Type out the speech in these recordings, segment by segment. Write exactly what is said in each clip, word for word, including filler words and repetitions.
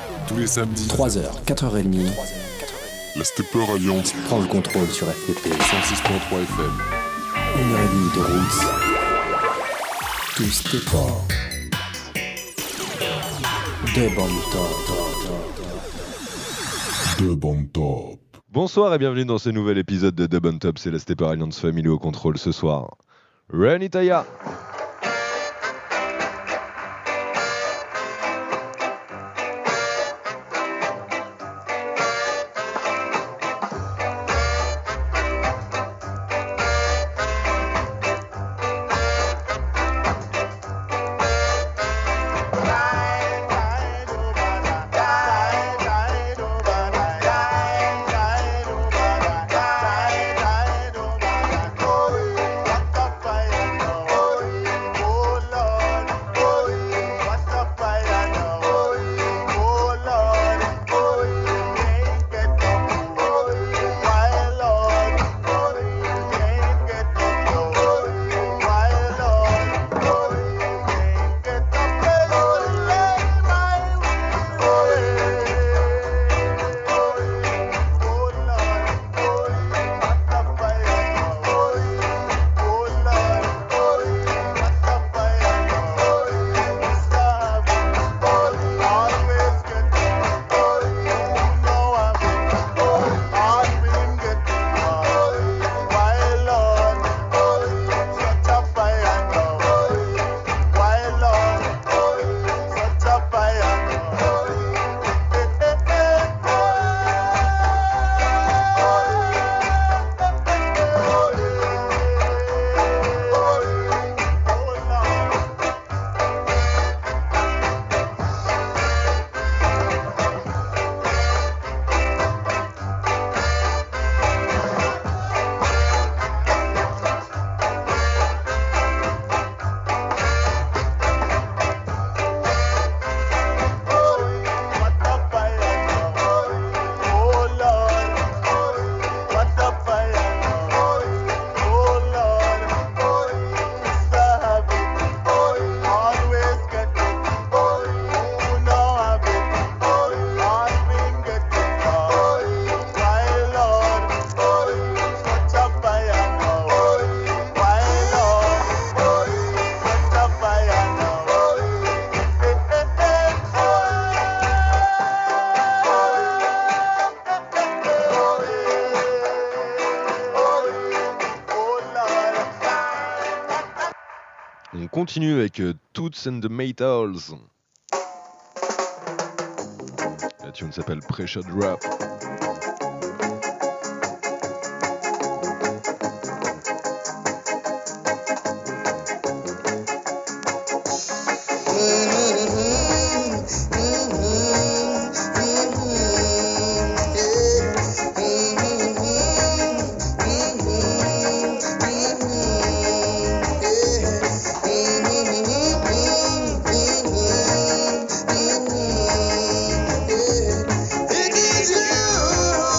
Tous les samedis, trois heures, quatre heures trente, la Stepper Alliance prend le contrôle sur F T P. cent six virgule trois F M. Une heure et demie de roots. Tout Stepper. Deux bandes top. Deux bandes top. Bonsoir et bienvenue dans ce nouvel épisode de Dub on Top, c'est la Stepper Alliance Family au contrôle ce soir. Renitaya. On continue avec euh, Toots and the Maytals. La tune s'appelle Pressure Drop. It is you.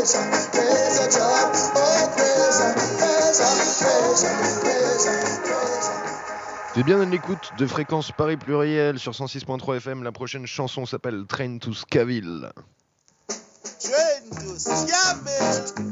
Tu es bien à l'écoute de Fréquence Paris Pluriel sur cent six point trois F M. La prochaine chanson s'appelle Train to Scaville. Train to Scaville.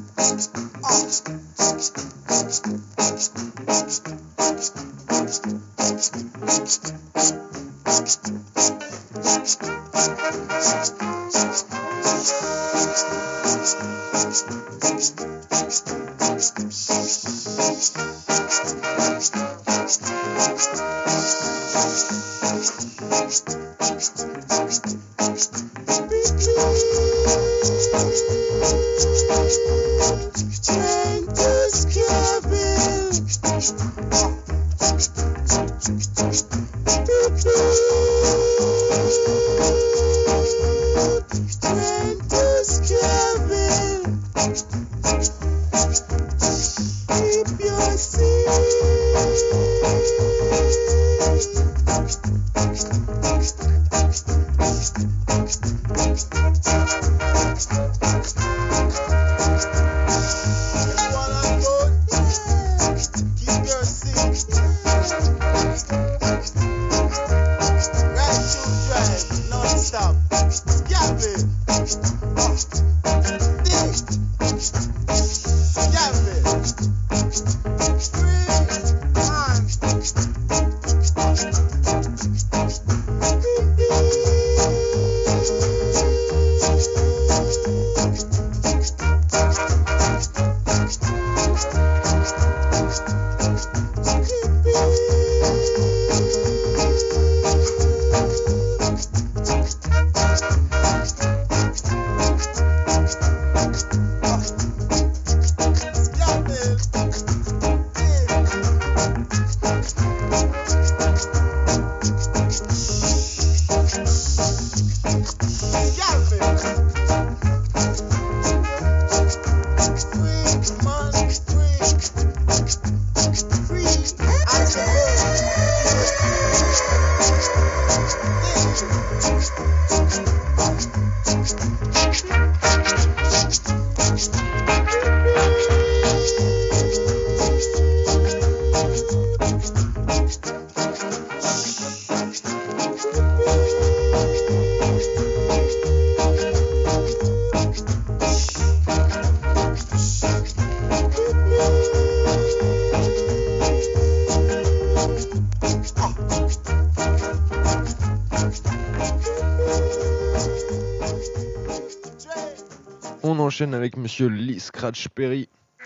On enchaîne avec Monsieur Lee Scratch Perry.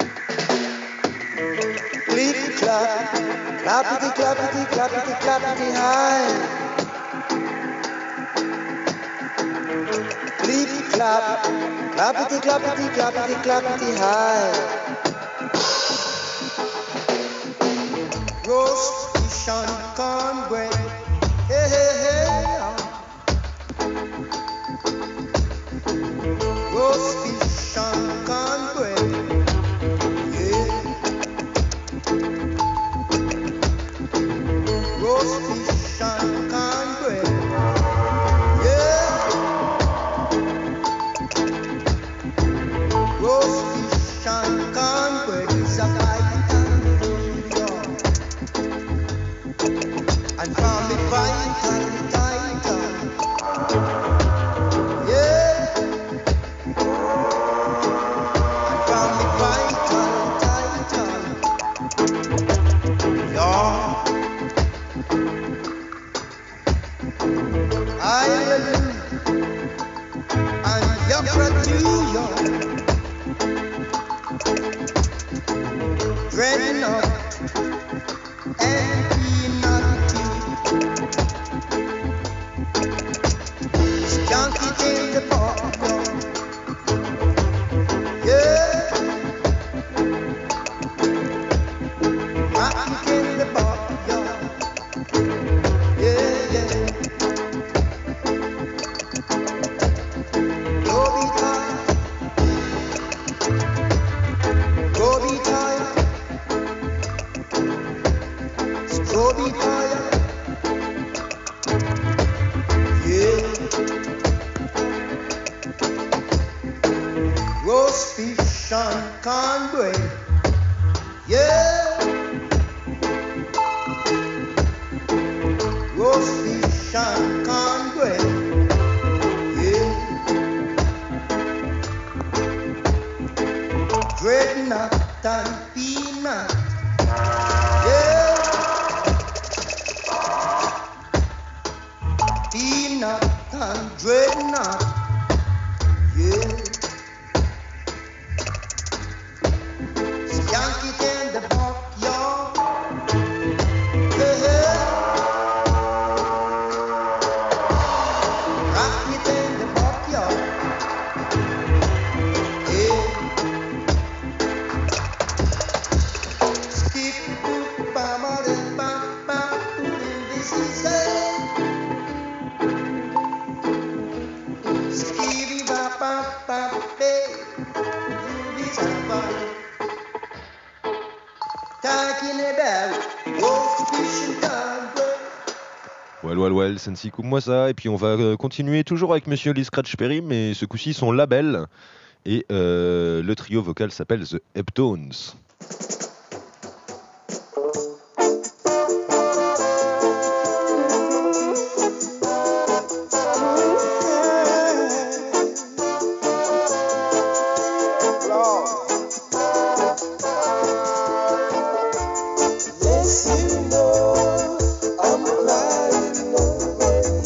Click clap, clappity clappity clappity clappity high. Click clap, clappity clappity clappity clappity high. Roast fish and cornbread, hey hey hey. Roast fish and cornbread, yeah. Roast fish and cornbread, yeah. Roast fish and cornbread is a vital food, and from the vital title, yeah. And from the vital title, yeah. Ireland and Yopra, New York, Dreadnought and Peanut, Skunky in the park, yeah. Mac in the park, yeah, yeah. Go be tired, go be tired, fish and cornbread. Yeah. Roast fish and cornbread. Yeah. Dreadnought and peanut. Yeah. Peanut and dreadnought. Yeah. Skank it in the backyard. Yeah. Rock it in the backyard. Yeah. Stick to Bama the Bama in this is it. Skibby Bapa Bapa this is Talking about roast fish and cornbread. Well, well, well, Sensi, coupe-moi ça. Et puis on va euh, continuer toujours avec Monsieur Lee Scratch Perry, mais ce coup-ci son label. Et euh, le trio vocal s'appelle The Heptones. Yes, you know I'm crying over you,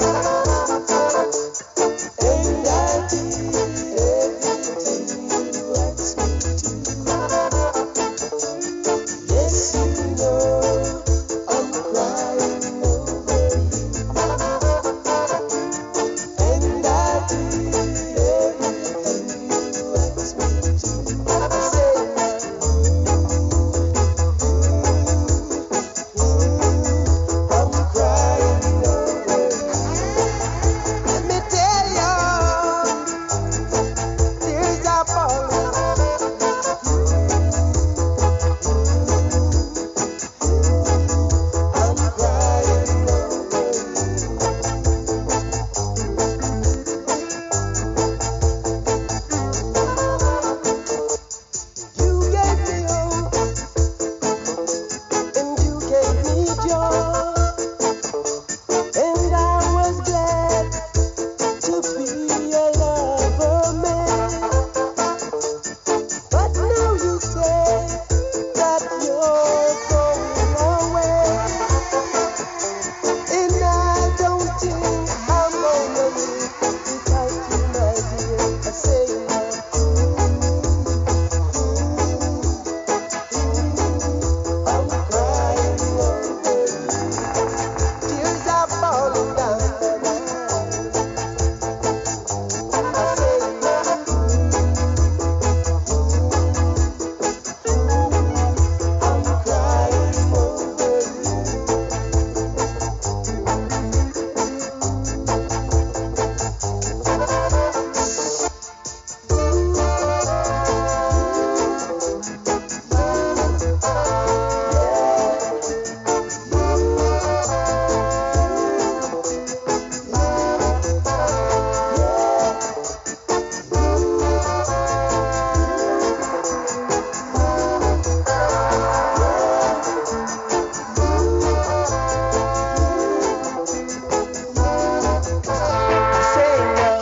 and I did everything you asked me to. Yes, you know I'm crying over you, and I did everything you asked me to. I said now. I'm crying over you. Let me tell you, tears are falling. I'm crying over you. You gave me hope, and you gave me joy. And I was glad to be your lover, man. But now you say that you're going away, and I don't think I'm gonna live without you, my dear. I say now, I'm crying over you. Tears are falling down my eyes. I say now, I'm crying over you. I say now,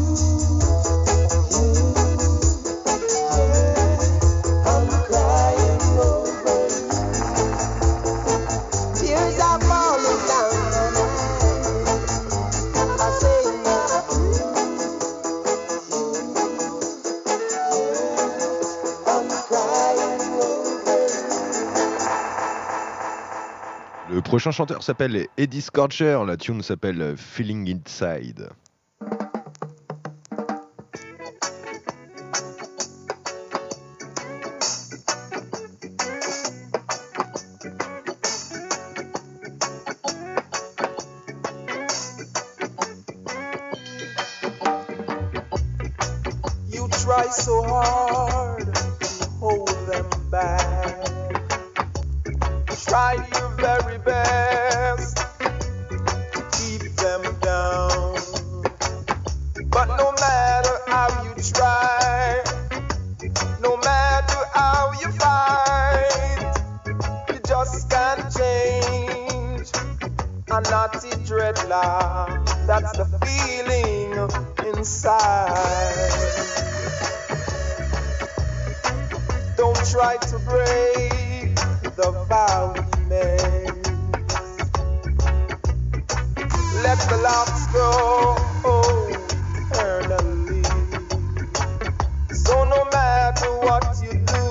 I'm crying over you. Tears are falling down my eyes. I say now, I'm crying over you. Le prochain chanteur s'appelle Eddie Scorcher. La tune s'appelle Feeling Inside. You try so hard to hold them back. Try your very best to keep them down. But no matter how you try, naughty dreadlock. That's the feeling inside. Don't try to break the vow we made. Let the locks go eternally. So no matter what you do,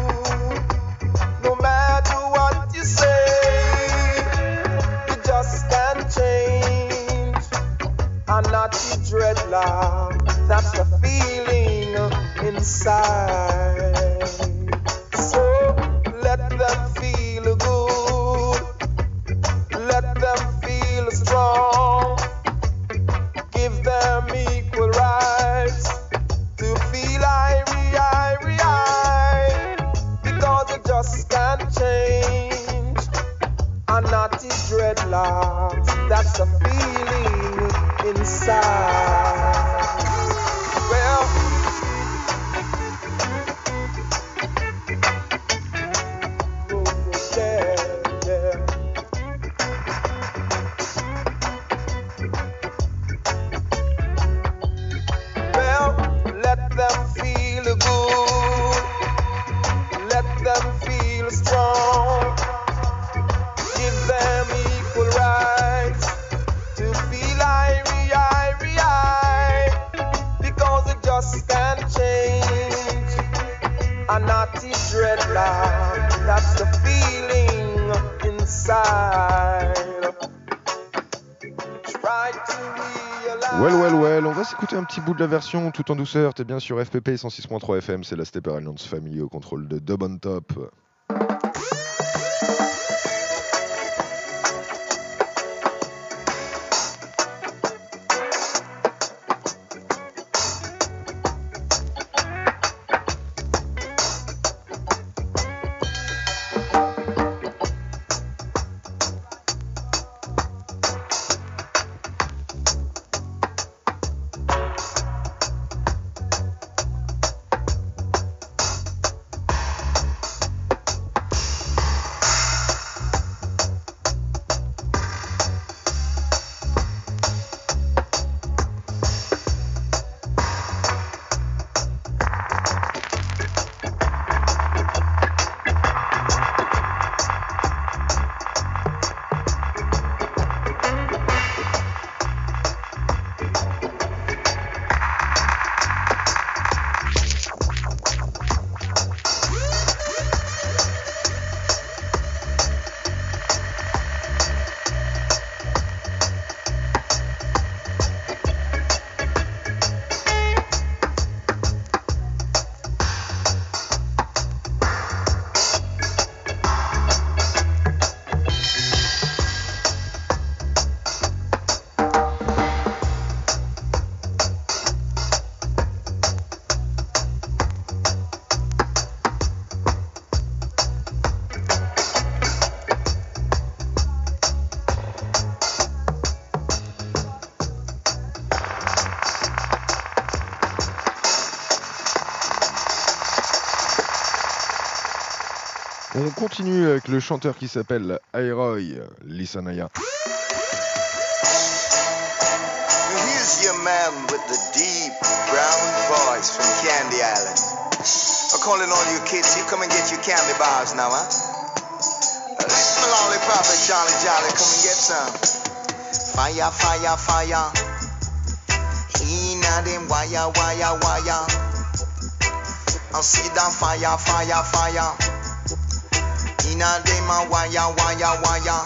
no matter what you say, you just can't change a naughty dreadlock. That's the feeling inside. So let them feel good, let them feel strong, give them equal rights to feel irie, irie, irie, because you just can't change a naughty dreadlock. That's the feeling inside. Well, oh, yeah, yeah. Well, let them feel good, let them feel strong, give them equal rights to feel irie, irie, irie, because it just can't change a naughty dreadlock. That's the feeling inside. Try to realize. Well, well, well, on va s'écouter un petit bout de la version tout en douceur. T'es bien sur F P P cent six point trois F M, c'est la Stepper Alliance Family au contrôle de Dub on Top. On continue avec le chanteur qui s'appelle Iroy Lisanaya. Here's your man with the deep brown voice from Candy Island. I'm calling all you kids, you come and get your candy bars now, huh? Uh, listen to Lollipop and Charlie Jolly, come and get some. Fire, fire, fire. Inna them wire, wire, wire. I'll see that fire, fire, fire. Inna them a wire, wire, wire.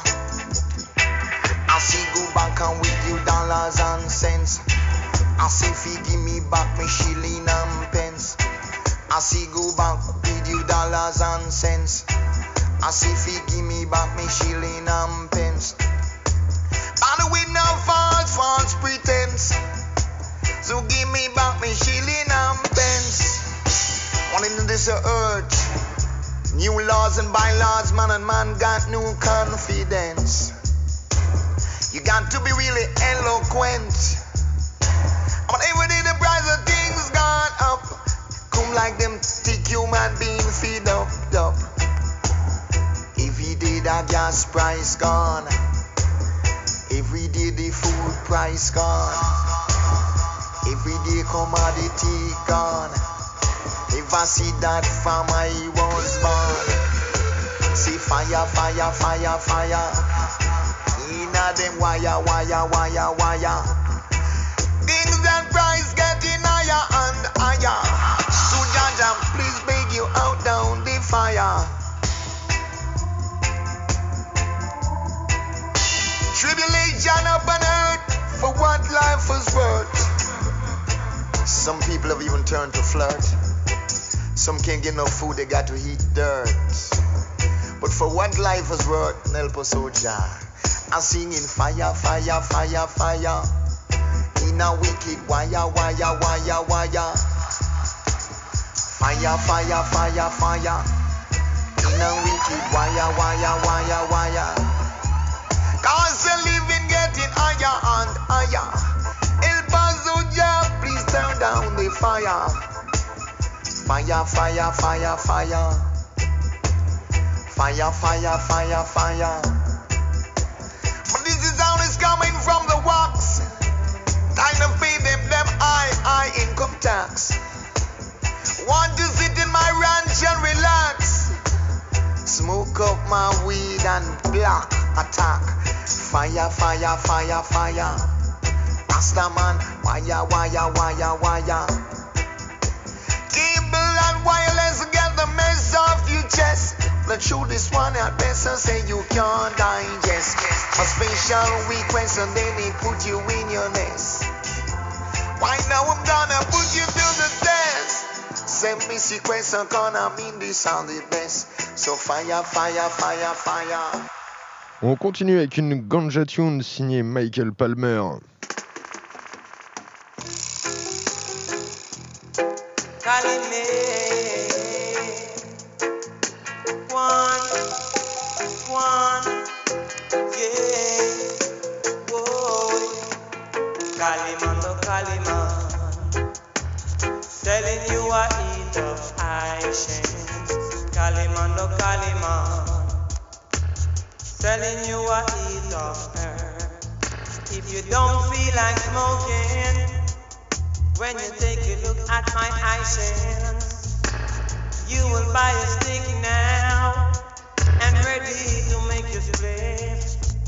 I see go back and with you dollars and cents. I see fi give me back me shilling and pence. I see go back with you dollars and cents. I see fi give me back me shilling and pence. By the way, no false, false pretense. So give me back me shilling and pence. On into this earth. New laws and bylaws, man and man got no confidence. You got to be really eloquent. But every day the price of things gone up. Come like them thick human being feed up, up. Every day that gas price gone. Every day the food price gone. Every day commodity gone. If I see that farmer he was born. See fire, fire, fire, fire. Inna them wire, wire, wire, wire. Things and price getting higher and higher. So Jaja, please beg you out down the fire. Tribulation up on earth for what life is worth. Some people have even turned to flirt. Some can't get no food, they got to eat dirt. But for what life is worth, help us, oh Jah. I'm singing fire, fire, fire, fire. In a wicked wire, wire, wire, wire. Fire, fire, fire, fire. In a wicked wire, wire, wire, wire. Cause the living getting higher and higher. Help us, oh Jah, please turn down the fire. Fire, fire, fire, fire. Fire, fire, fire, fire. But this is how it's coming from the wax. Time to pay them, them high, high income tax. Want to sit in my ranch and relax. Smoke up my weed and block attack. Fire, fire, fire, fire. Rasta man, wire, wire, wire, wire. Cable and wireless get the mess off your chest. Let's show this one out best and say you can't digest. A special request and then they put you in your nest. Why now I'm gonna put you to the test. Send me sequence and gonna mean this sound the best. So fire, fire, fire, fire. On continue avec une ganja tune signée Michael Palmer. Calling me one, one, yeah, whoa. Kaliman, no Kaliman, telling you I eat of Aisha. Kaliman, no Kaliman, telling you I eat of her. If you don't feel like smoking, when you take a look at my eyes, you will buy a stick now and ready to make you split.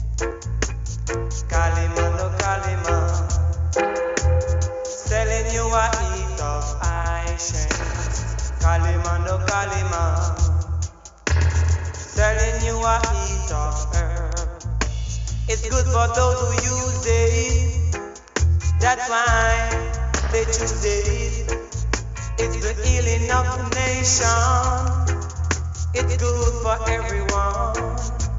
Kalima, no Kalima, telling you I eat of eyes. Kalima, no Kalima, telling you I eat of herb. It's good for those who use it. That's why they choose it. It's the healing of the nation. It's good for everyone.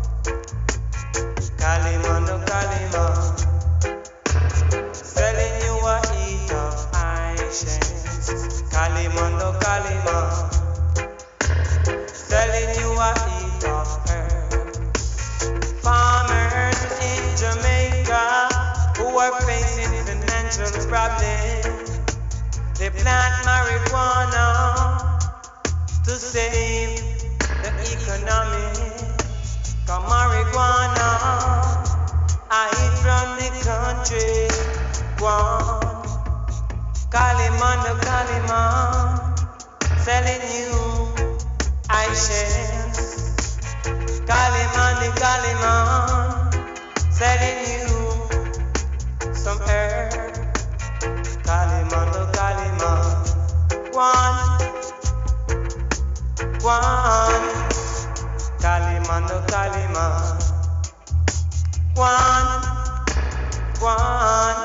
Kalima, no Kalima, telling you I eat of Aisha. Kalima, no Kalima, telling you I eat of herb. Farmers in Jamaica who are facing financial problems, they plant marijuana to save the economy. Cause marijuana, I eat from the country. One, Kalima, no Kalima, telling you I share. Kalima, no Kalima, telling you some herb. Kalima, no Kalima, one, one. Kalima, no Kalima, one, one.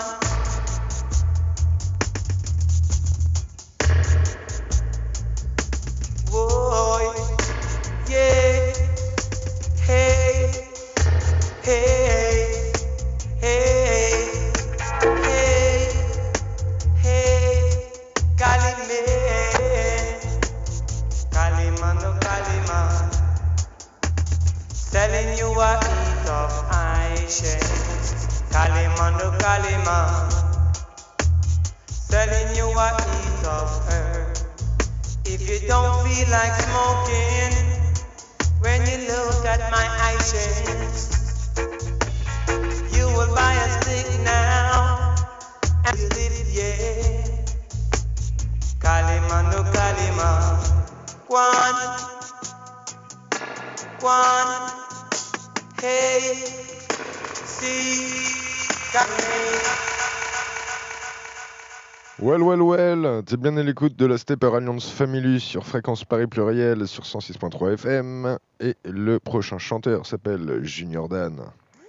Boy, yeah, hey, hey, hey, hey, hey, Kalime, Kalima, no Kalima, telling you I eat of Aisha. Kalima, no Kalima, telling you I eat of her. If you don't feel like smoking, when you look at my eyes, you will would buy a stick now and sleep, yeah. Kalima no kalima, Kwan, Kwan, hey, see, Kwan. Well, well, well, t'es bien à l'écoute de la Stepper Alliance Family sur Fréquence Paris Pluriel sur cent six point trois F M. Et le prochain chanteur s'appelle Junior Dan.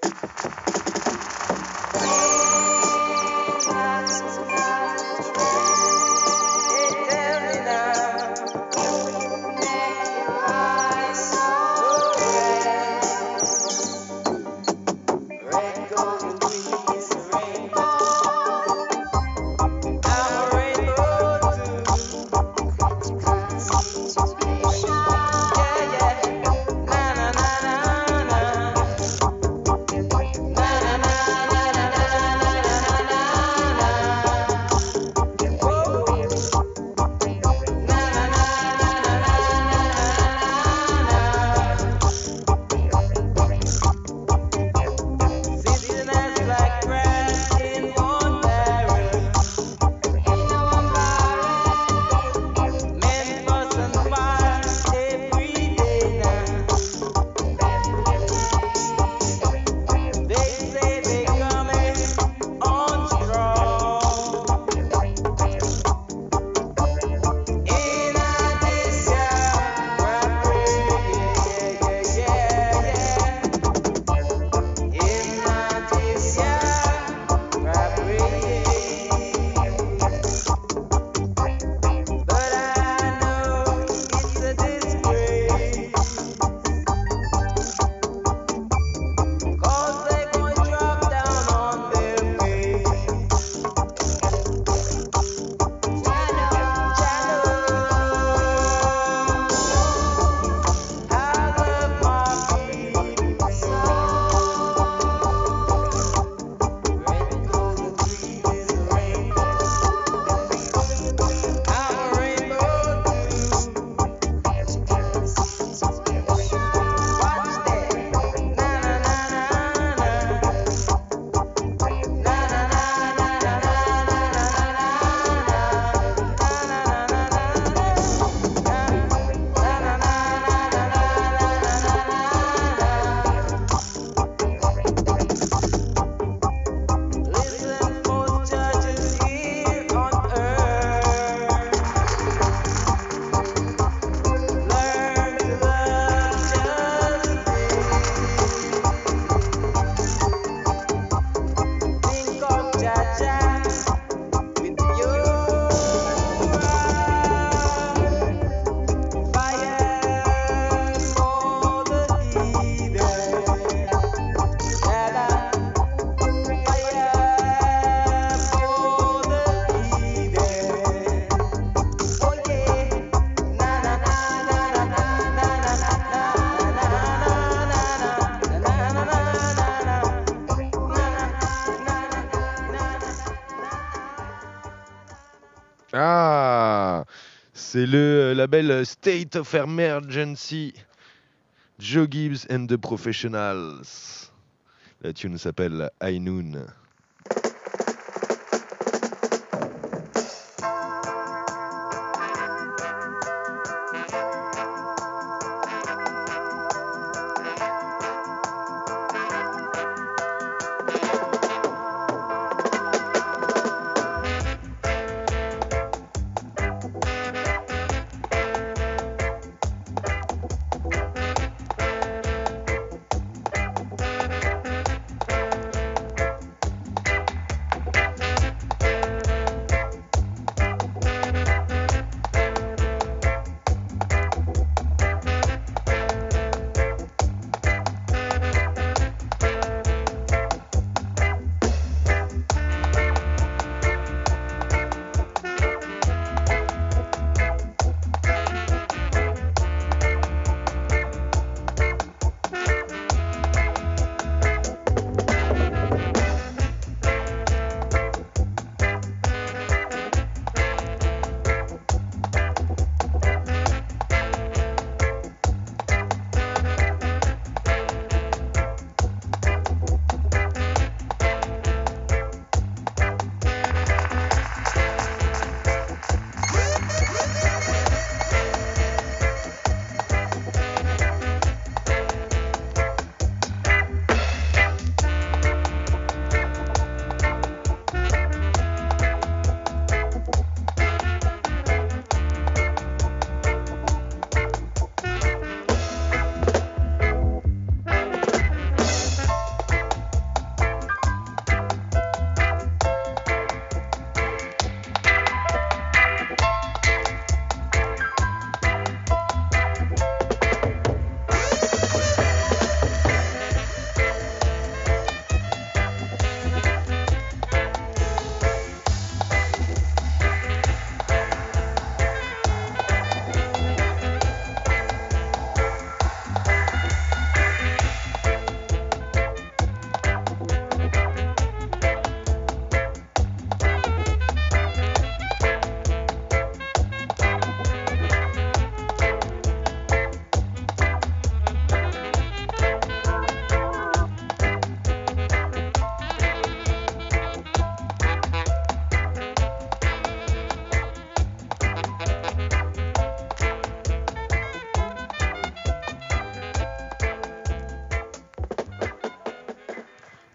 Ah, c'est le label State of Emergency, Joe Gibbs and the Professionals. La tune s'appelle High Noon.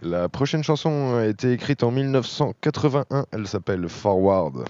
La prochaine chanson a été écrite en mille neuf cent quatre-vingt-un, elle s'appelle Forward.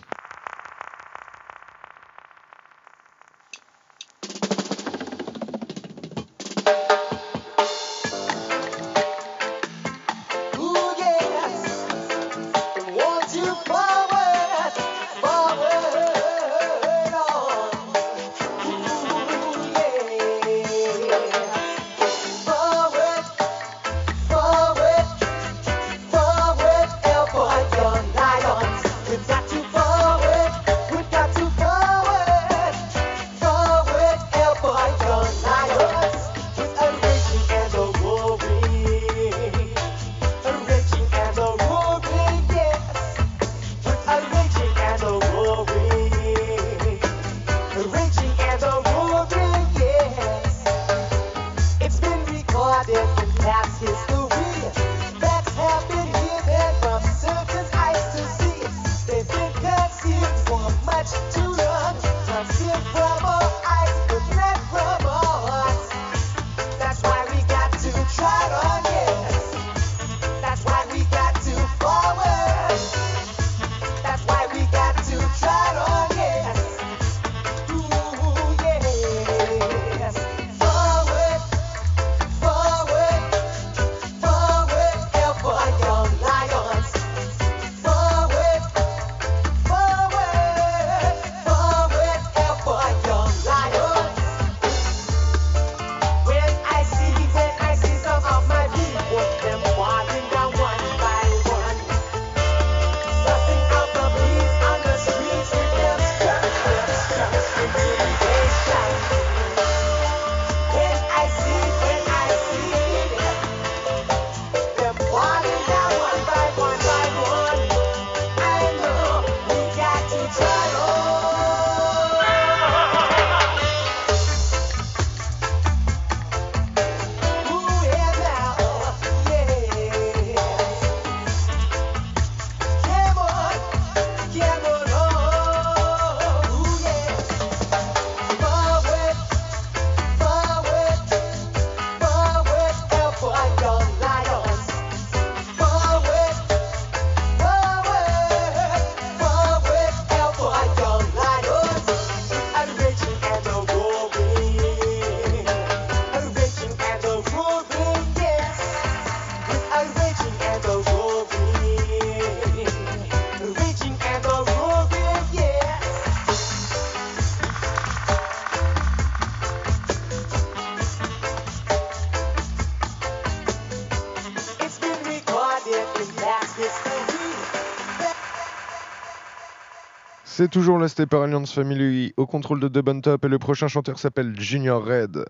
C'est toujours la Stepper Alliance Family au contrôle de Dub on Top et le prochain chanteur s'appelle Junior Red.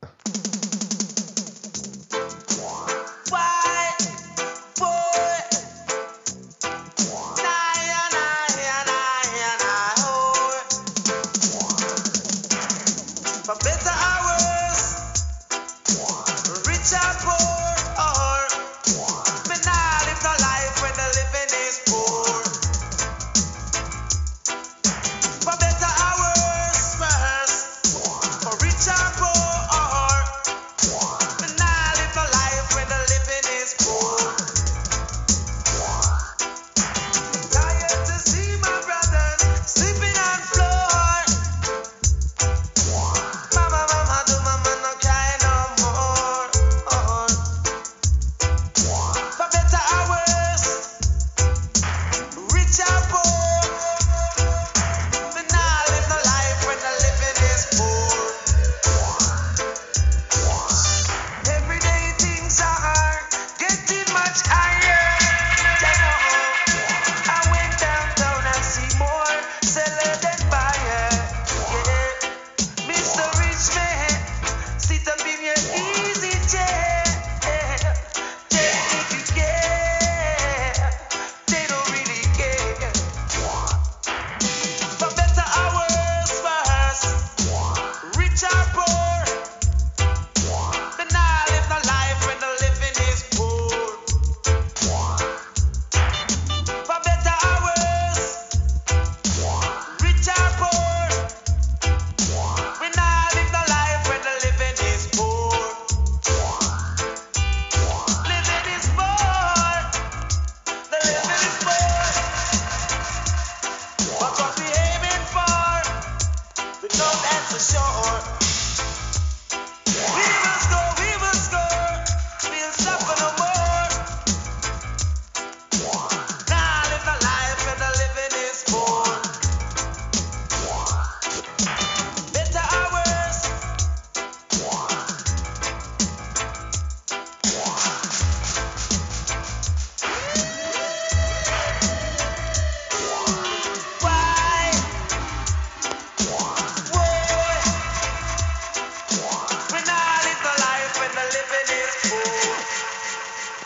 Mama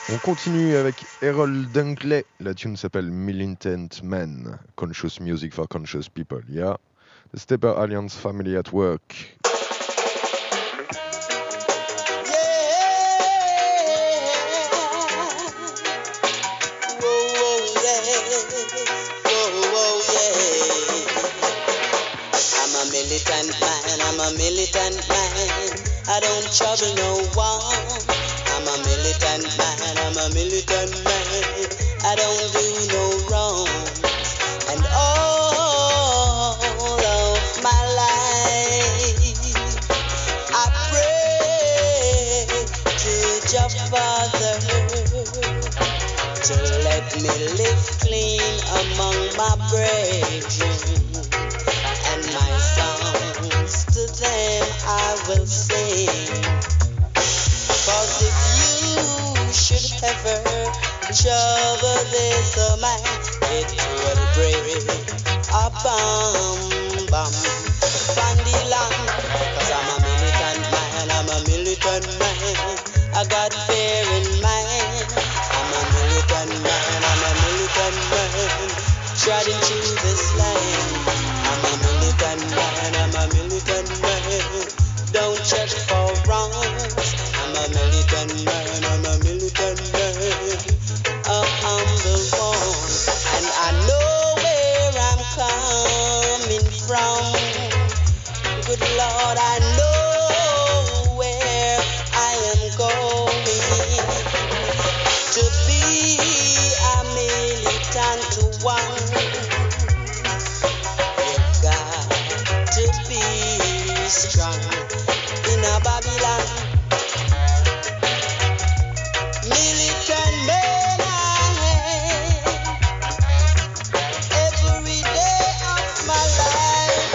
On continue avec Errol Dunkley. La tune s'appelle Militant Man. Conscious music for conscious people. Yeah. The Stepper Alliance family at work. Militant man, I'm a militant man. I don't trouble no one. I'm a militant man, I'm a militant man. I don't do no wrong. And all of my life I pray to your Father to let me live clean among my brethren. And my songs to them I will sing. Cause if you should ever trouble this man, it will bring a bomb, bomb, from the land. Cause I'm a militant man, I'm a militant man. I got fear in mind. I'm a militant man, I'm a militant man. Trotting through this land. I'm a militant man, I'm a militant man. Don't check for wrongs. I'm a militant man, I'm a militant man. A humble one. And I know where I'm coming from. Good Lord, I know where I am going. To be a militant one. Strong in a Babylon. Militant man I am every day of my life.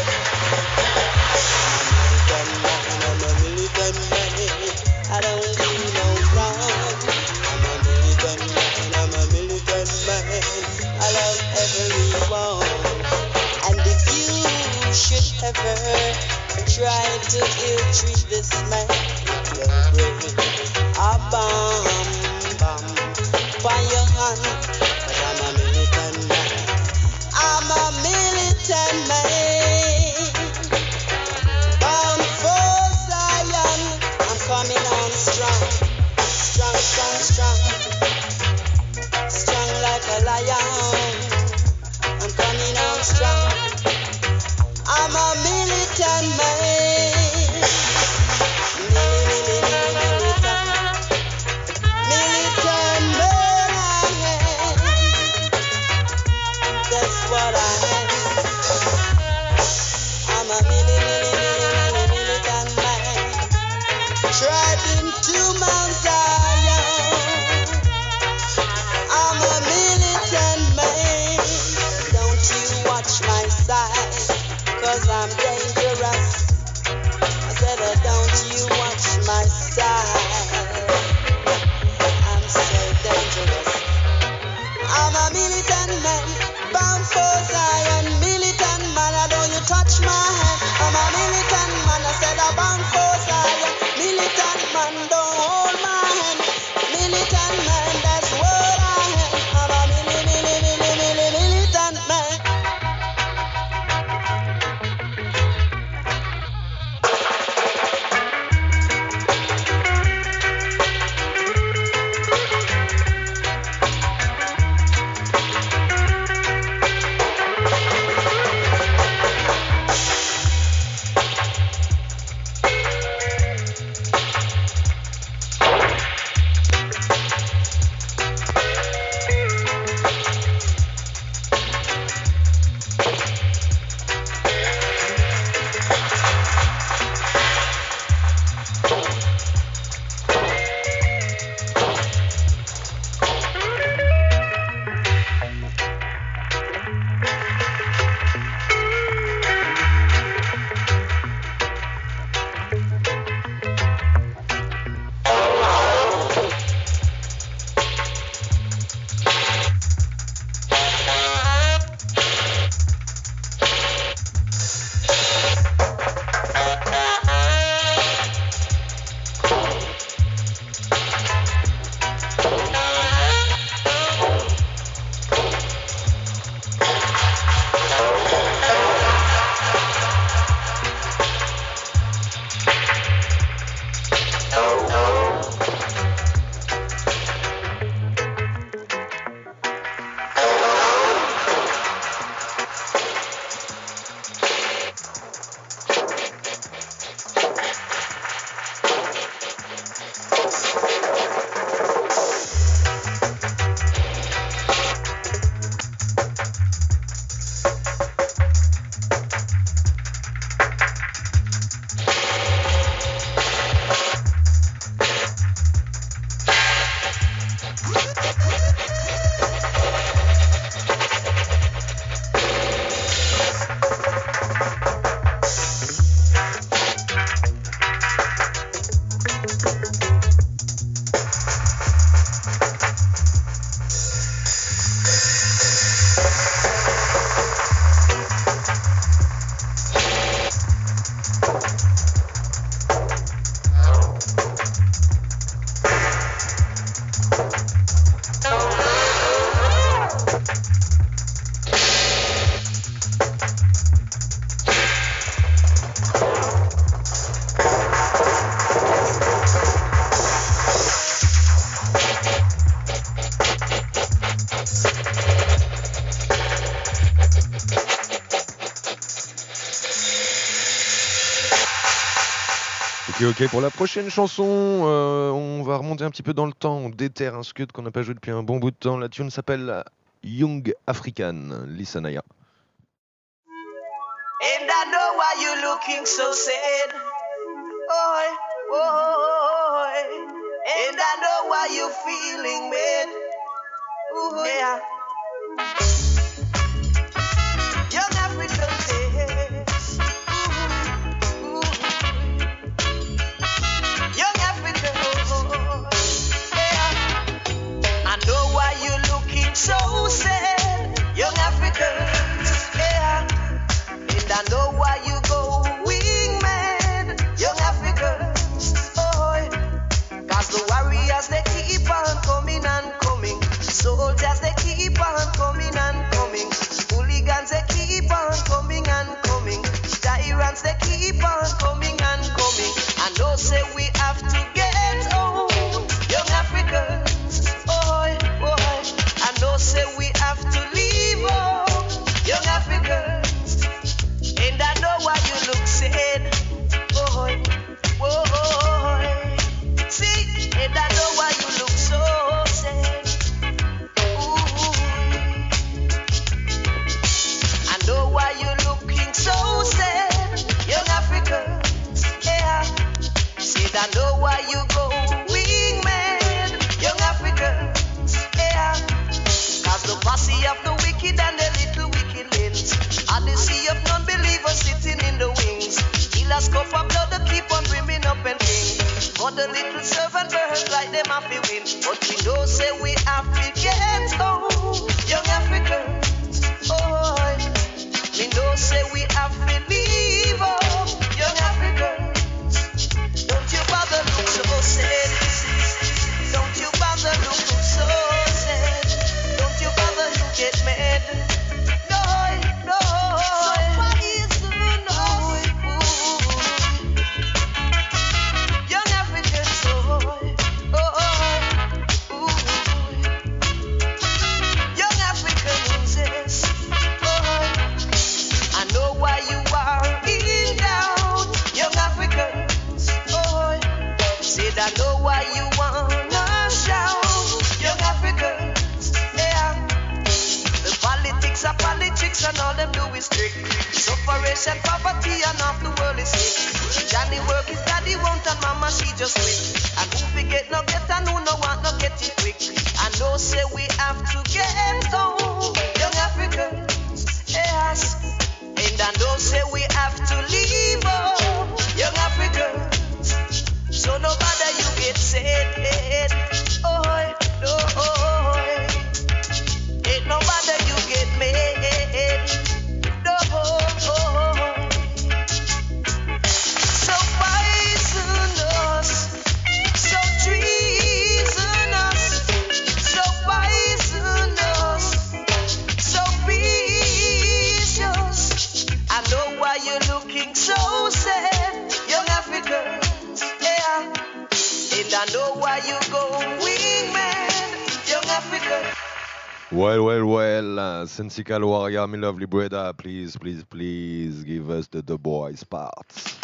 I'm a militant man, I'm a militant man. I don't do no wrong. I'm a militant man, I'm a militant man. I love everyone. And if you should ever try to ill-treat this man, will bring a bomb, bomb by your hand. But I'm a militant man, I'm a militant man. Bound for Zion, I'm coming on strong, strong, strong, strong, strong like a lion. I'm coming on strong. I'm a militant man. Militant, militant man. That's what I am. I'm a militant man. Trotting to Mount Zion. I'm a militant man. Don't you watch my side, cause I'm dangerous. I said, oh, don't you watch my style. I'm so dangerous. I'm a militant man, bound for Zion. Militant man, I don't you touch my hand. I'm a militant man, I said, I'm bound for Zion. Militant man, don't hold my hand. Militant man, that's what I am. I'm a mili, mili, mili, mili, militant man. Ok, ok, pour la prochaine chanson, euh, on va remonter un petit peu dans le temps. On déterre un scud qu'on n'a pas joué depuis un bon bout de temps. La tune s'appelle Young African, Lisanaya. And I know why you're looking so sad. Oh, oh, and I know why you're feeling bad. Ooh, yeah. Young African days. Ooh, ooh. Young African, oh, yeah. I know why you're looking so sad. Young Africans, yeah. And I know why you going mad. Young Africans, oh, cause the warriors they keep on coming and coming. Soldiers they keep on coming and coming. Hooligans they keep on coming and coming. Tyrants they keep on coming and coming. I know say we have to get home. Young Africans, oh, oh, I know say we have to leave home. Young Africans, and I know why you look sad. Oh, oh, see, and I know why you look so sad. Ooh, I know why you're looking so sad. Young Africans, yeah. Said I know why you going mad. Young Africans, yeah. Cause the posse of the wicked and the little wickedlings are the sea of non-believers sitting in the wings. Killers cup of blood that keep on brimming up and king. For the little servant birds like them have to win. But we know say we have to get home. Young Africans, oh, we know say we have to leave home. Young Africans, don't you bother look so sad. Don't you bother look so sad. Don't you bother you get mad. No, no. Somebody is to know. Young Africans, oh, oh, oh, young Africans, yes, oh, I know why you are in doubt. Young Africans, oh, said I know why you wanna shout. Young Africans, yeah. The politics are politics and all them do is trick. Sufferation, poverty and half the world is sick. Johnny work his daddy won't and mama she just quit. And who forget no get and who no want no get it quick. I know say we have to get home. Young Africans, yes. And I know say we have to leave home. Young Africans, so no matter you get sad. Oh, no, oh, ain't no matter you get mad. No, oh, so poisonous, so treasonous, so poisonous, so vicious. I know why you're looking so sad, young Africans, yeah. And I know why you're going mad, young Africans. Well, well, well, uh, Sensical Warrior, my lovely brother, please, please, please give us the The Boys parts.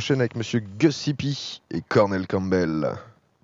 enchaîne avec Monsieur Gussippy et Cornel Campbell.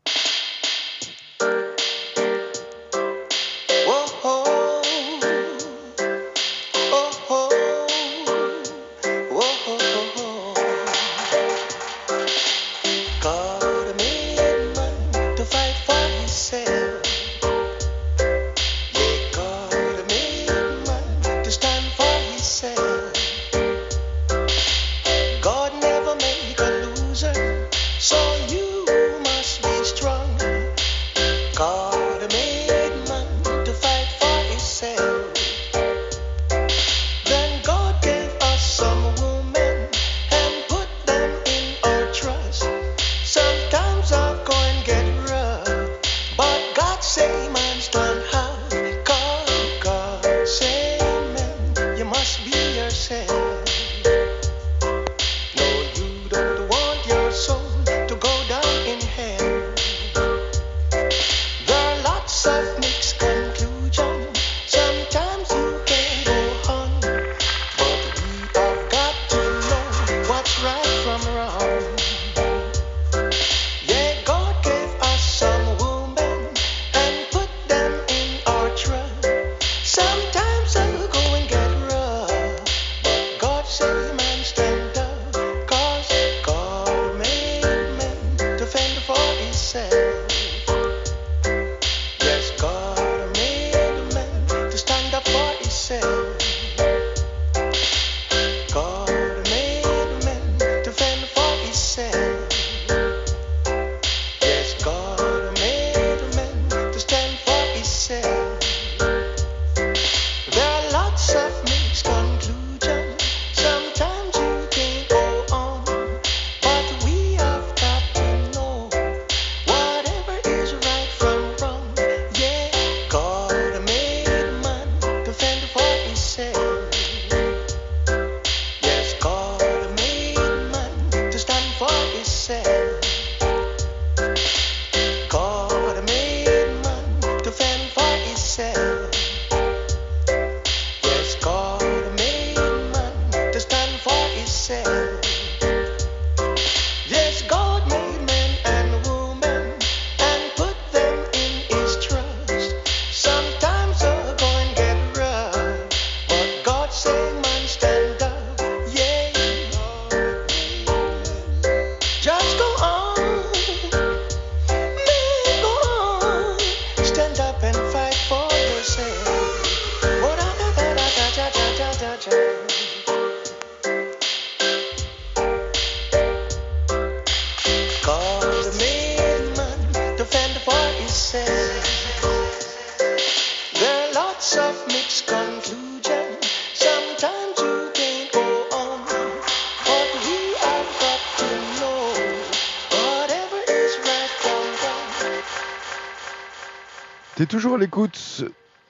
T'es toujours à l'écoute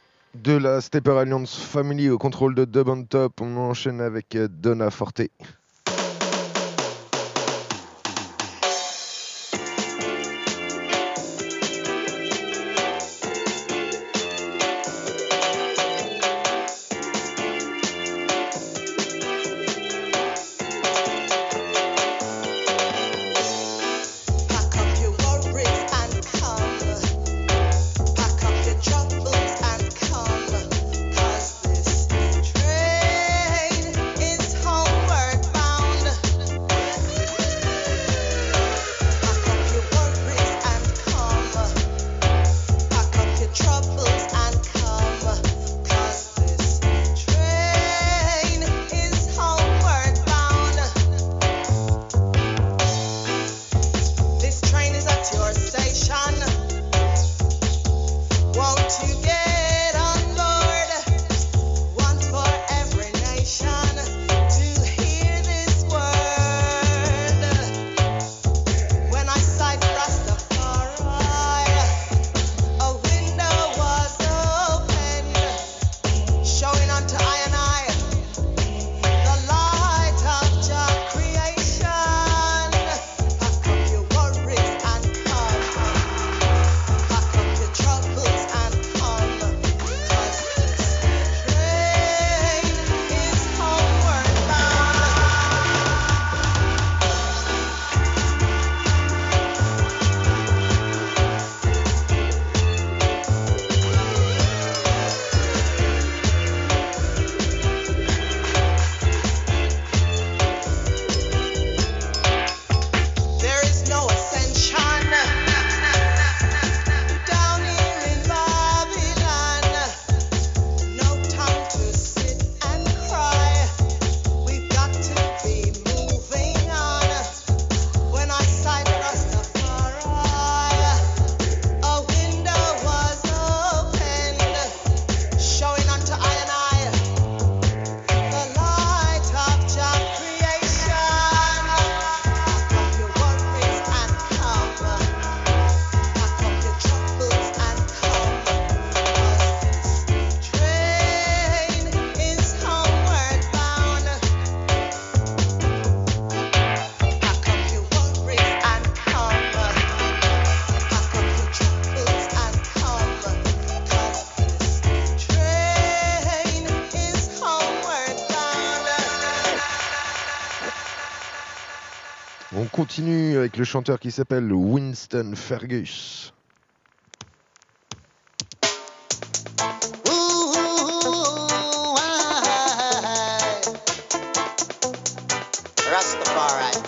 de la Stepper Alliance Family au contrôle de Dub on Top. On enchaîne avec Donna Forte. Train is homeward. continue avec le chanteur qui s'appelle Winston Fergus. Rastafari.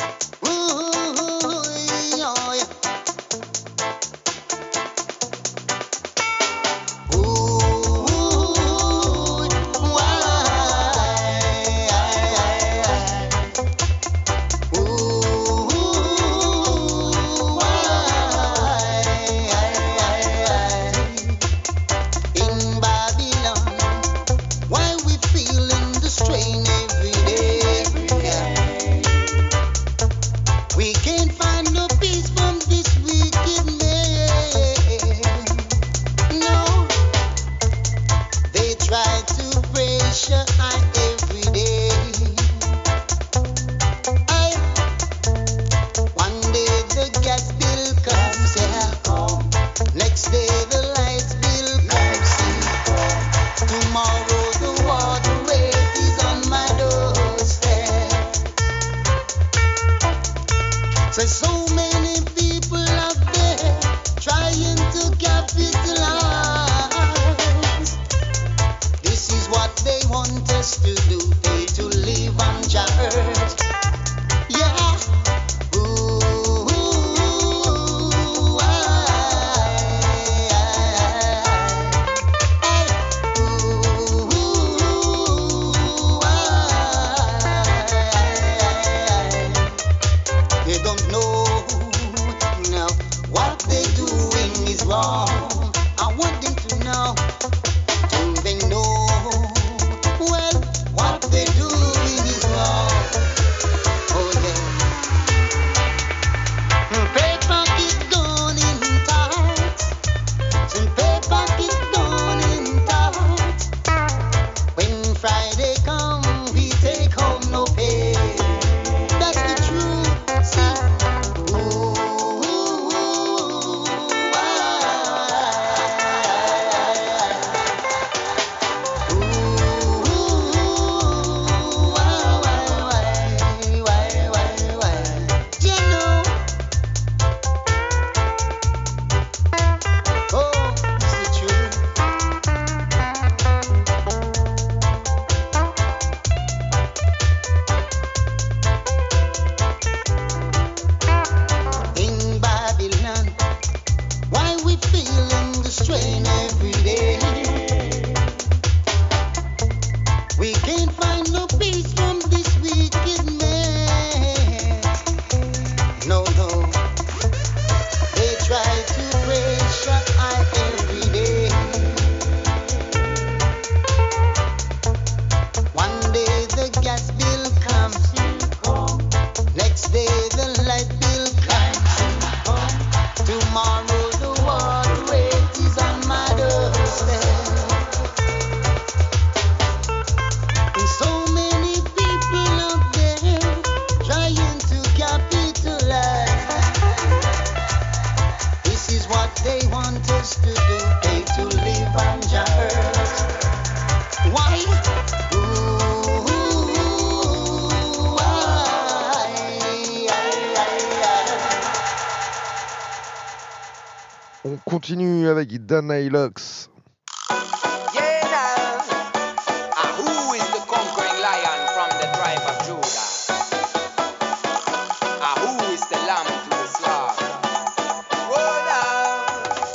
On continue avec Dana Ilox. Yeah, now. Ah, who is the conquering lion from the tribe of Judah? Ah, who is the lamb to the slaughter? Roll out.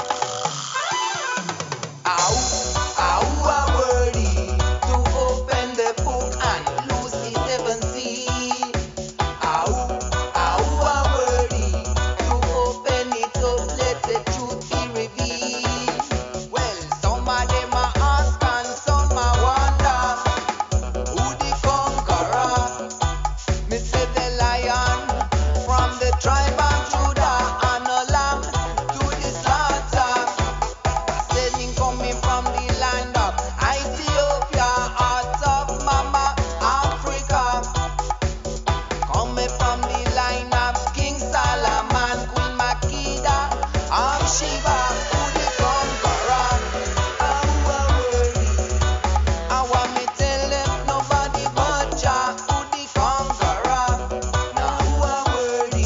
Ah, who, ah, who are worthy to open the book and loose the seven seas? Ah, who, ah, who are worthy to open it up, let the truth be revealed. Well, some of them are ask and some are wonder who the conqueror. Me say the lion from the tribe of Judah and a lamb to the slaughter. Sending coming from the land of Ethiopia, out of Mama Africa. Coming from the line of King Solomon, Queen Makeda of Sheba, who the conqueror. Ah, who are worthy? I want me tell them nobody but Jah, who the conqueror. Now who are worthy?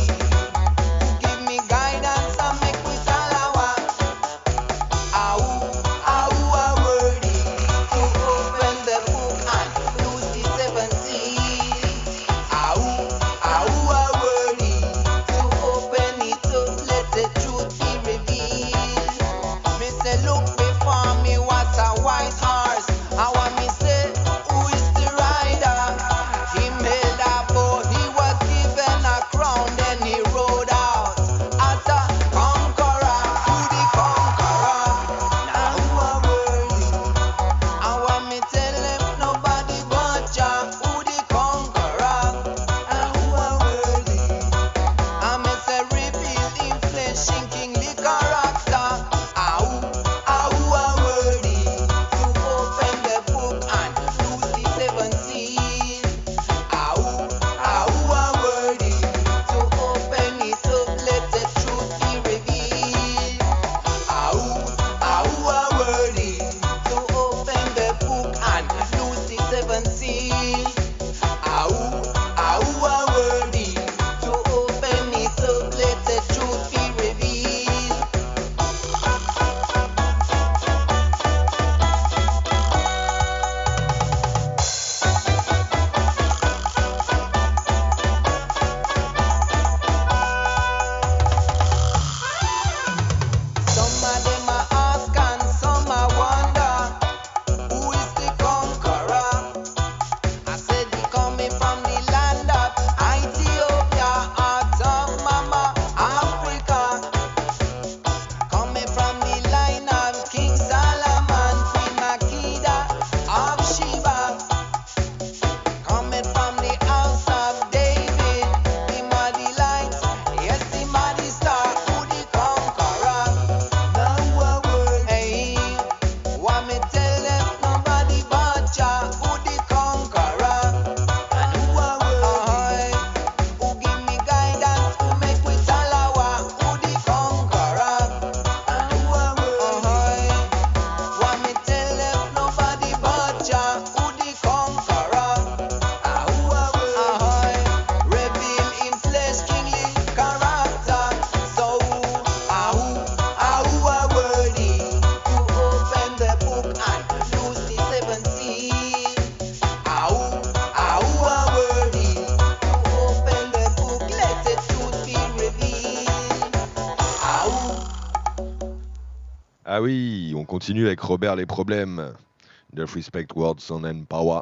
Ah oui, on continue avec Robert les problèmes. Delf Respect Words on and Power.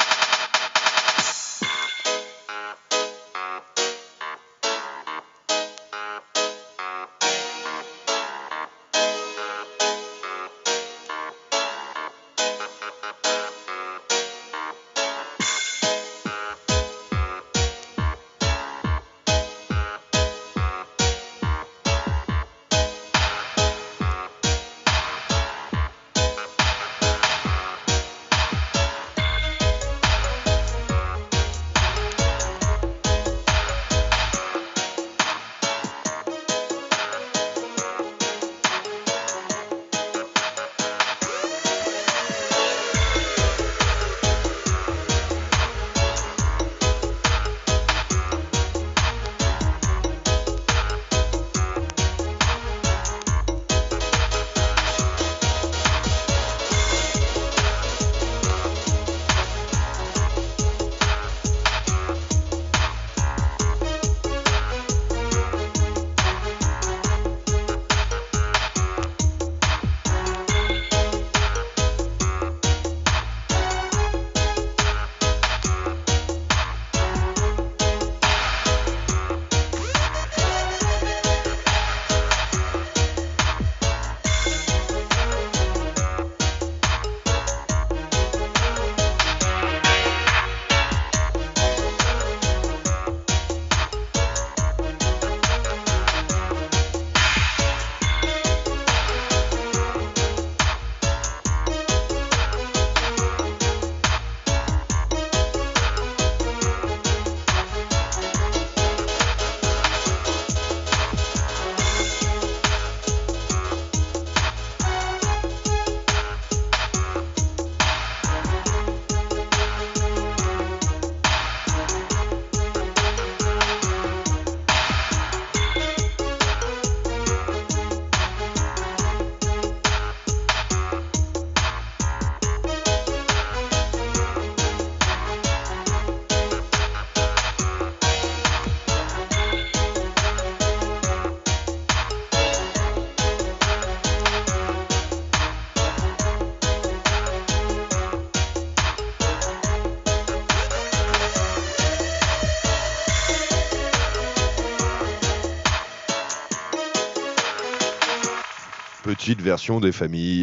Petite version des familles.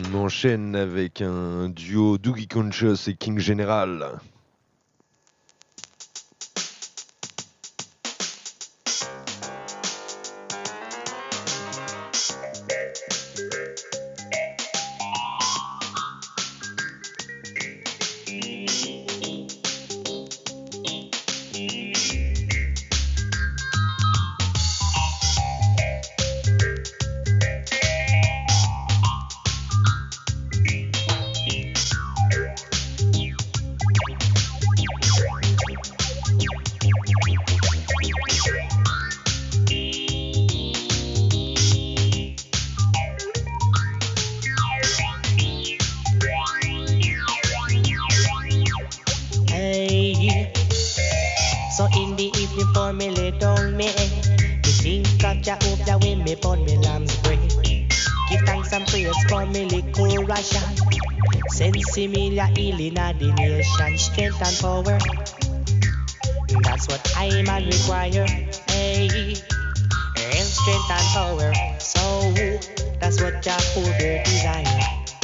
On enchaîne avec un duo Dougie Conscious et King General. Hey, so in the evening for me lay down me head, me think of Jah hope that when me burn me lamb's bread. Give thanks and praise for me little ration. Send similar healing at the nation, strength and power. That's what I man require. Hey, and strength and power. So that's what Jah hope your desire.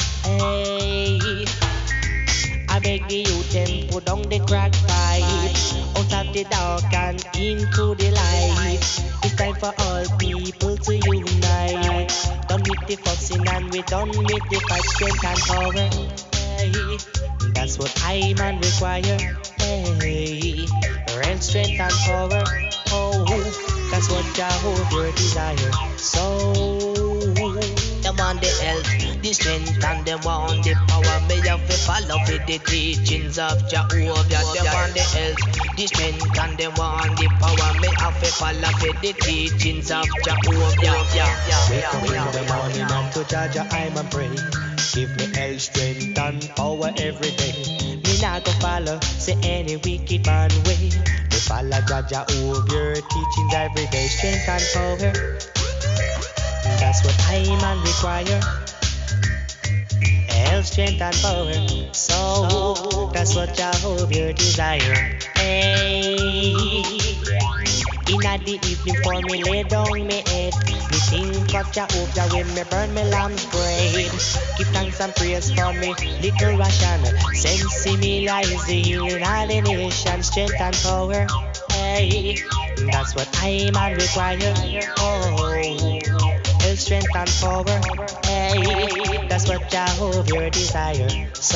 Hey, I beg the youth them put down the crack pipe, out of the dark and into the light. It's time for all people to unite. Done with the fussing and we done with the fight, strength and power. Hey, that's what I man require. Hey, real strength and power. Oh, that's what Jehovah desire. So them want the health, the strength, and them want the power. May have to follow with the teachings of Jehovah. Them want the health, the strength, and them want the power. May have to follow with the teachings of Jehovah. Wake up in the morning and to Jaja I'm a pray. Give me health, strength, and power every day. Me not go follow say any wicked man way. Me follow Jaja over your teachings every day. Strength and power. That's what I man require. Health, strength and power. So that's what Jehovah desire. Hey, in the evening for me lay down me head. Me think of Jehovah when me burn me lamb's bread. Give thanks and praise for me little ration. Send similar is the healing of the nation. Strength and power. Hey, that's what I man require. Oh, strength and power, hey, that's what Jehovah desire.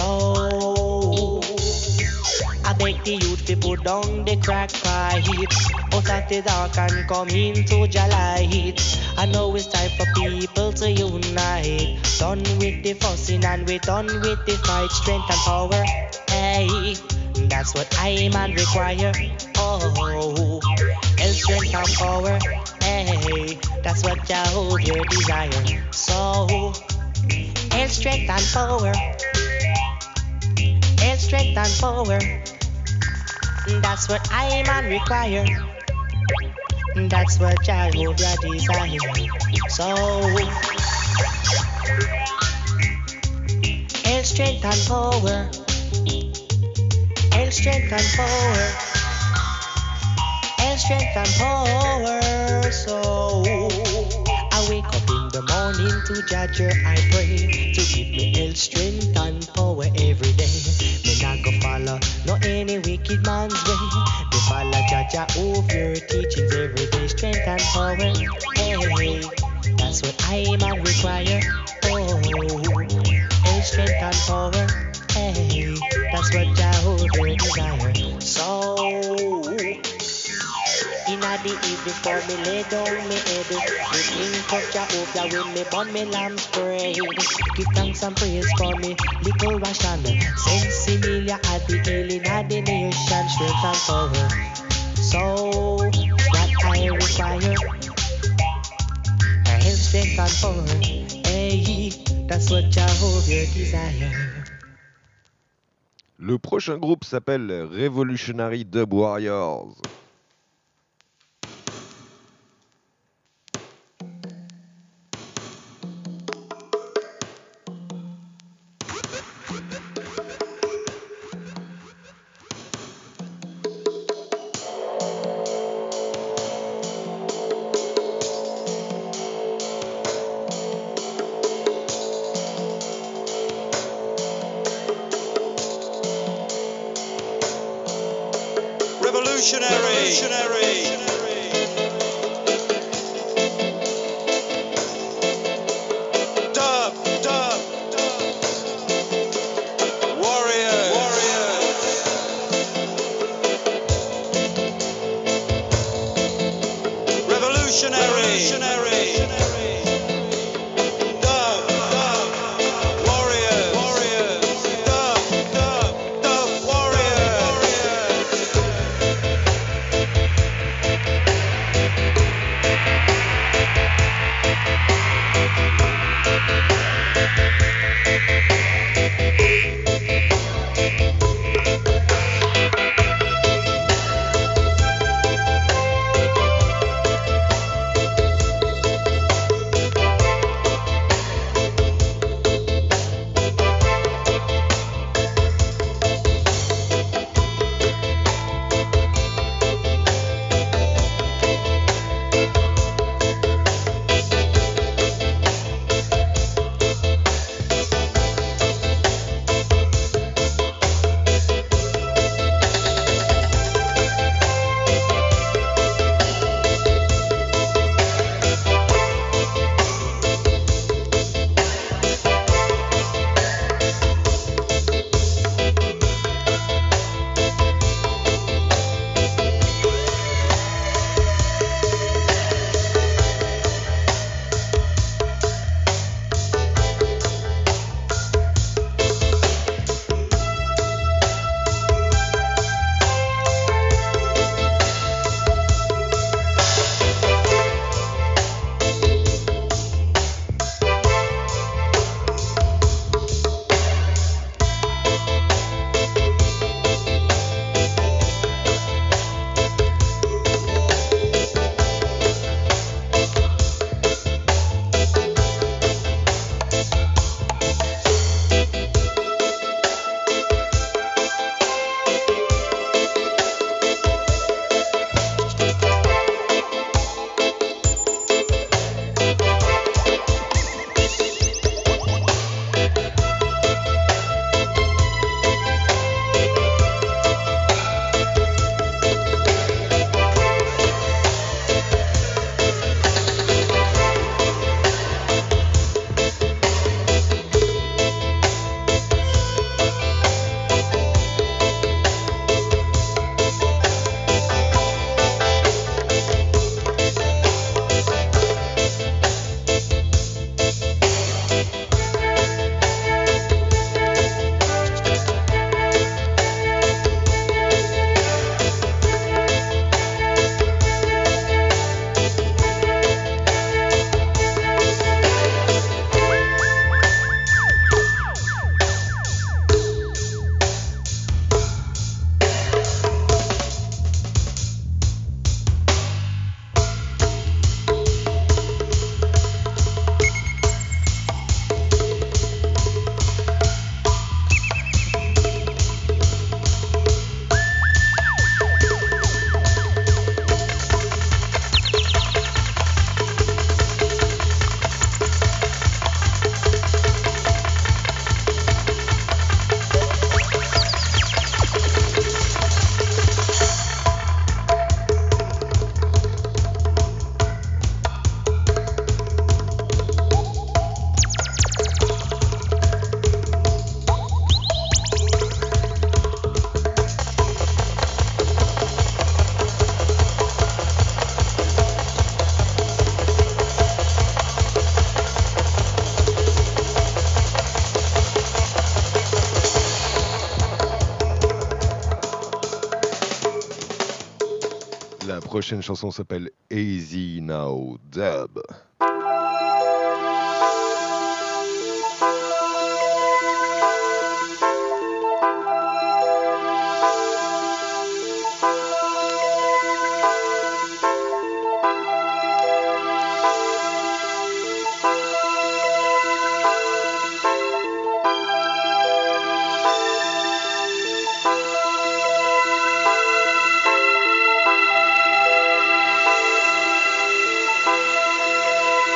So I beg the youth to put down the crack pipe, out of the dark and come into Jah light. I know it's time for people to unite. Done with the fussing and we done with the fight, strength and power, hey, that's what I man require. Oh, and strength and power. Hey, that's what Jehovah desire. So, and strength and power, and strength and power. That's what I man require. That's what Jehovah desire. So, and strength and power, and strength and power. Strength and power, so I wake up in the morning to Judge I pray to give me health, strength and power every day. Me not go follow no any wicked man's way. Me follow Judge over your teachings every day. Strength and power, hey, that's what I man require. Oh, health, strength and power, hey, that's what Jehovah desire. So in the evening for me lay down me head. Me think of Jehovah when me burn me lamb's bread. Give thanks and praise for me little ration. Send similar at the healing of the nation. Strength and power. So that I require. Health, strength and power. Hey, that's what Jehovah desire. Le prochain groupe s'appelle Revolutionary Dub Warriors. La prochaine chanson s'appelle Easy Now Dub. Thank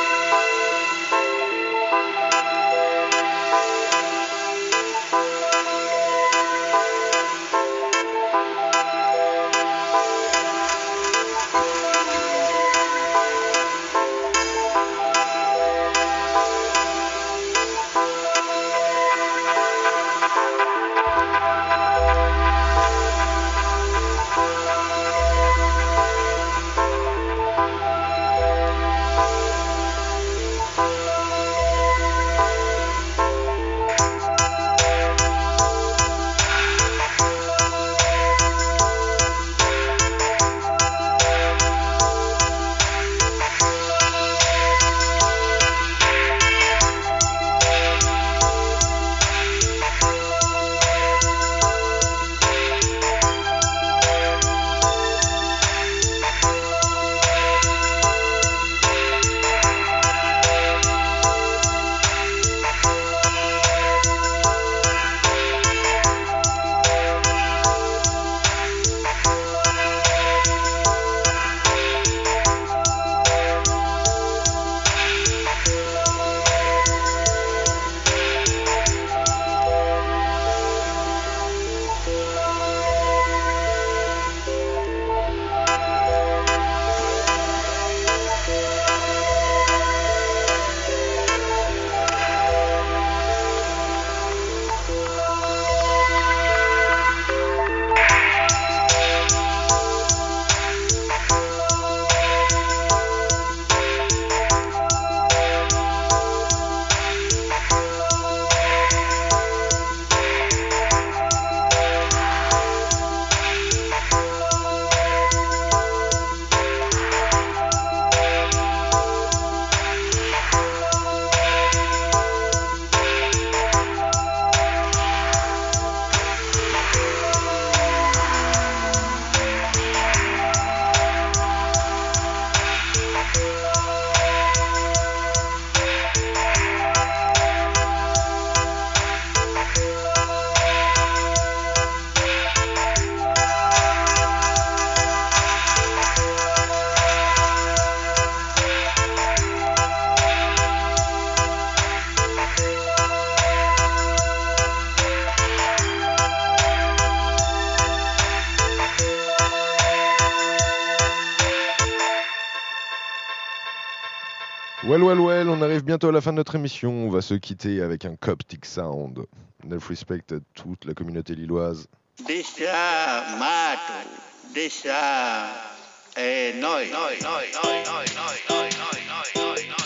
Well, well, well, on arrive bientôt à la fin de notre émission. On va se quitter avec un Coptic Sound. Neuf respect à toute la communauté lilloise. Deixa mato, deixa é nós. nós, nós, nós, nós, nós, nós, nós, nós, nós.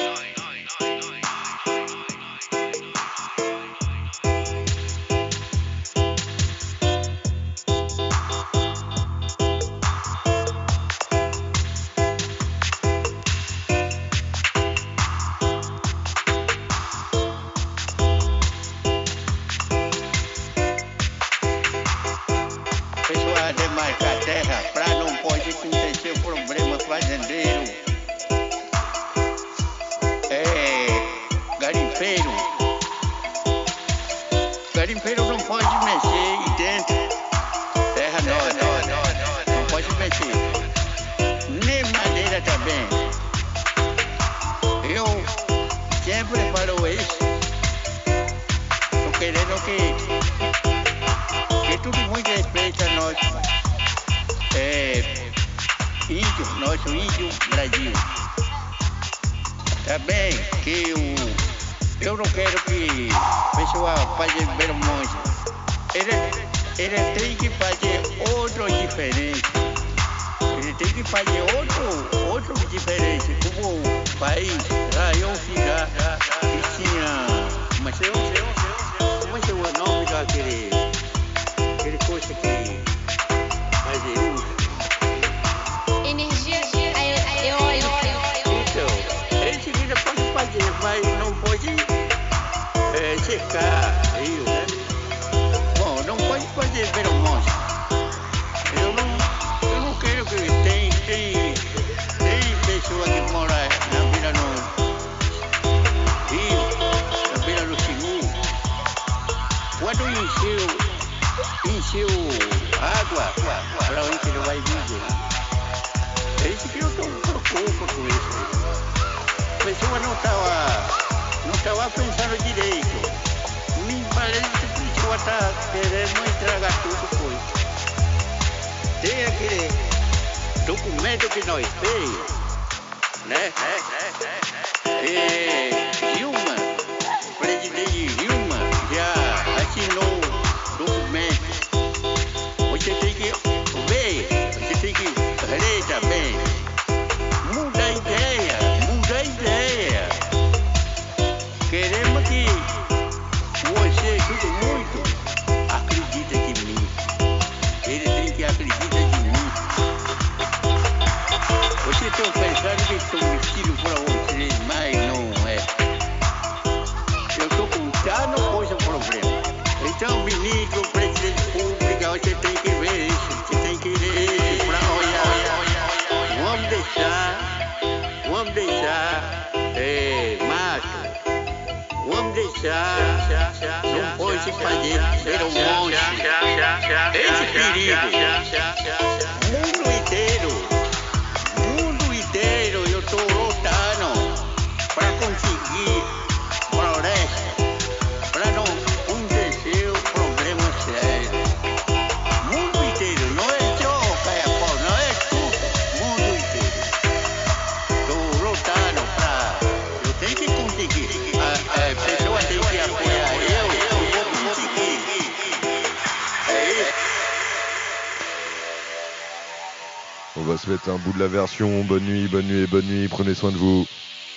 Fazendeiro, é, garimpeiro, garimpeiro não pode mexer aí dentro, terra nova, não pode mexer, nem madeira também. Eu sempre falo isso, tô querendo que, que todo mundo respeita nós. É, índio, nosso índio Brasil. Também que eu, eu não quero que o pessoal faça bermonte. Ele, ele tem que fazer outro diferente. Ele tem que fazer outro, outro diferente. Como o país, lá eu ficar que tinha. Mas eu, eu, como é que é o nome daquele, aquele coisa que fazer uso? Energia eólica. Então, esse vida pode fazer, mas não pode é, secar rio, né? Bom, não pode fazer vermonte. Eu não, eu não quero que tem, tem, tem pessoa que mora na beira do rio, na beira do Simu. Quando encheu, encheu água, para onde que não vai viver. É isso que eu estou preocupado com isso. A pessoa não estava não estava pensando direito. Me parece que a pessoa está querendo entregar tudo por isso. Tem aquele documento que nós fez, né? E Dilma, o presidente Dilma já assinou o documento. Você tem que ver, você tem que ler também. Muda a ideia, muda a ideia. Queremos que você, tudo muito, acredita em mim. Ele tem que acreditar em mim. Vocês estão pensando que estou vestido para vocês, mas não é. Eu estou contando coisa problema. Então, ministro, presidente público, você tem que ver isso. Você tem que ler isso para olhar. Vamos deixar, vamos deixar, é, mato. Vamos deixar, não pode fazer pelo monte. Esse perigo. Mundo inteiro, mundo inteiro, eu estou lutando para conseguir floresta, para não acontecer o problema sério. Mundo inteiro, não é só Caiapó, não é tudo, mundo inteiro. Estou lutando para, eu tenho que conseguir. A, a pessoa tem que apoiar eu, eu vou conseguir. É isso. On va se mettre un bout de la version. Bonne nuit, bonne nuit, bonne nuit. Prenez soin de vous.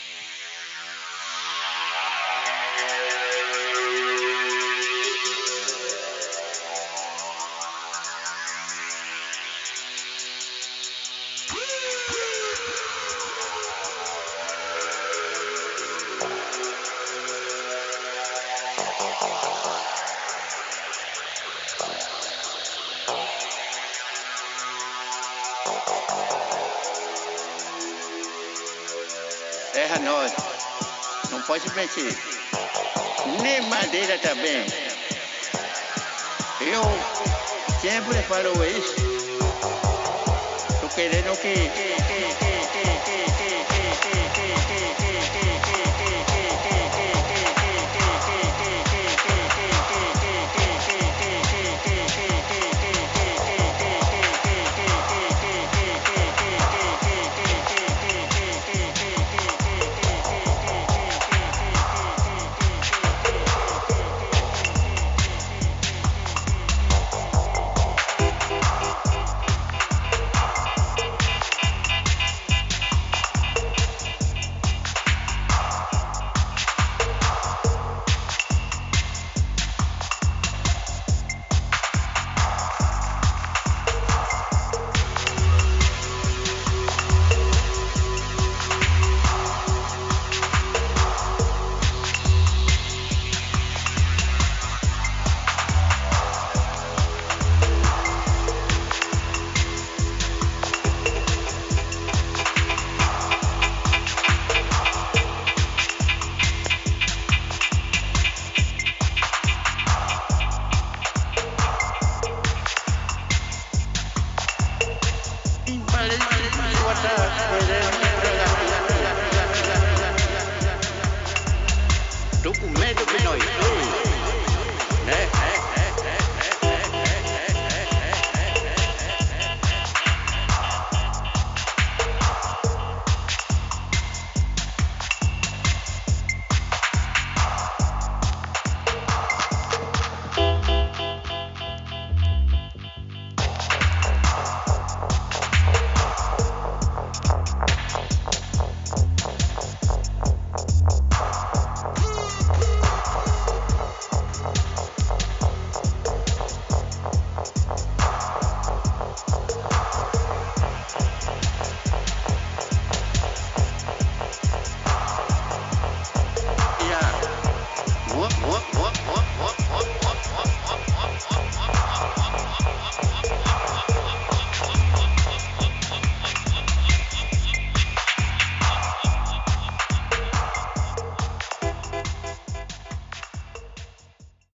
Terra nossa, não pode mexer, nem madeira também. Eu sempre falo isso, tô querendo que, que, que, que, que, que,